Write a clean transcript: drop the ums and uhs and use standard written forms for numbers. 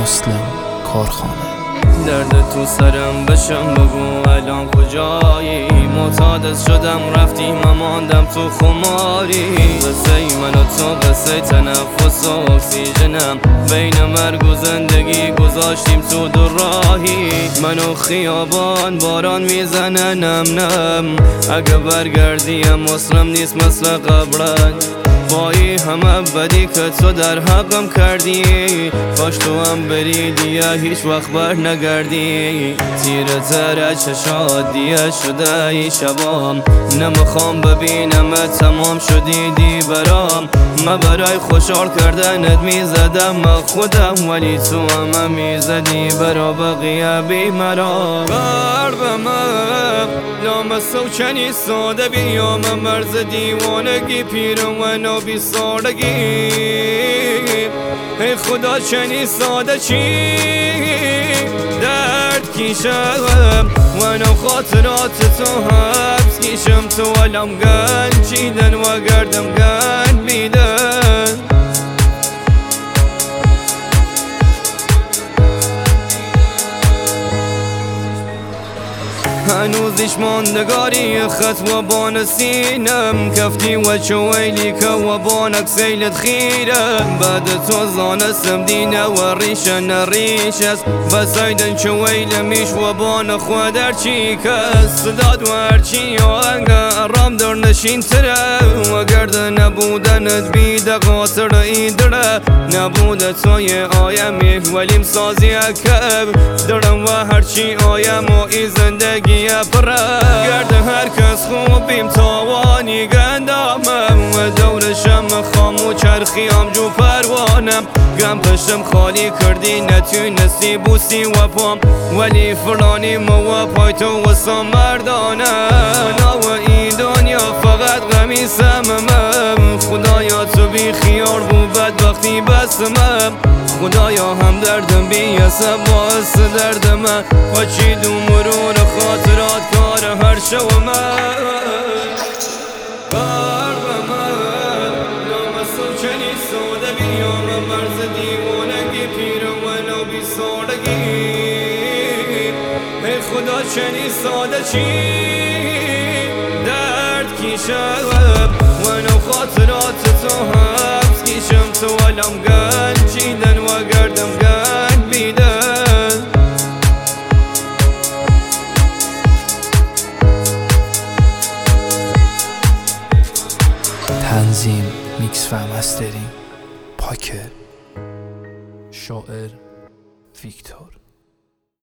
مسلم کارخانه. درد تو سرم بشم بگو الان کجایی؟ معتاد شدم رفتیم ماندم تو خماری. قصه من و تو قصه تنفس و اکسیژنم، بین مرگ و زندگی گذاشتیم تو دو راهی. منو خیابان باران میزنه نم نم، اگه برگردیم مسلم نیست مثل قبلت. با این همه بدی که تو در حقم کردی، کاش تو هم بری دیگه هیچ وقت بر نگردی. تیره تره چشات دیگه شده ای شبام، نمیخوام ببینم تمام شدی دی برام. من برای خوشحال کردنت میزدم خودم، ولی تو همه میزدی برا بقیه بی مرام. قلبم لامسته و چنی ساده بیام مرز دیوانگی، پیرم و بی سالگی. ای خدا چنی ساده چی درد کشم، و خاطرات تو حبس کشم. تو علم گن چیدن و گردم گن بیدن. هنوزش ماندگاری خط و بان سینم، کفتی و چویلی که و بانک سیلت خیرم. بعد تو زانستم دینه و ریشه نریش است، بسایدن چویل میش و بان خود هرچی کس. صداد و هرچی آنگه رام در نشین تره، و گرد نبودنت بیده قاطر ایدره. نبوده توی آیمی ولیم سازی اکب درم، و هرچی آیم و ای زندگی پره. گرد هر کس خوبیم تاوانی گندامم، و دورشم خام و چرخیم جو پروانم. گم پشتم خالی کردی نتونستی بوسی و پام، ولی فرانی و پای تو وسا مردانم. و این دنیا فقط غمی سممم، خدایا تو بی خیار بود بدبختی بسمم. خدایا هم دردم بیاسه باعث درد من، و چی دو مرور خاطرات کار هر شو من. قلب من نامسته چنی ساده بیام مرز دیوانگی، پیرم و نو بی سالگی. ای خدا چنی ساده چی درد کشم، و نو خاطرات تو حبس کشم. تو علم گن چیدن و گردم گن بیدن. تنظیم، میکس و مسترینگ پاکر. شاعر ویکتور.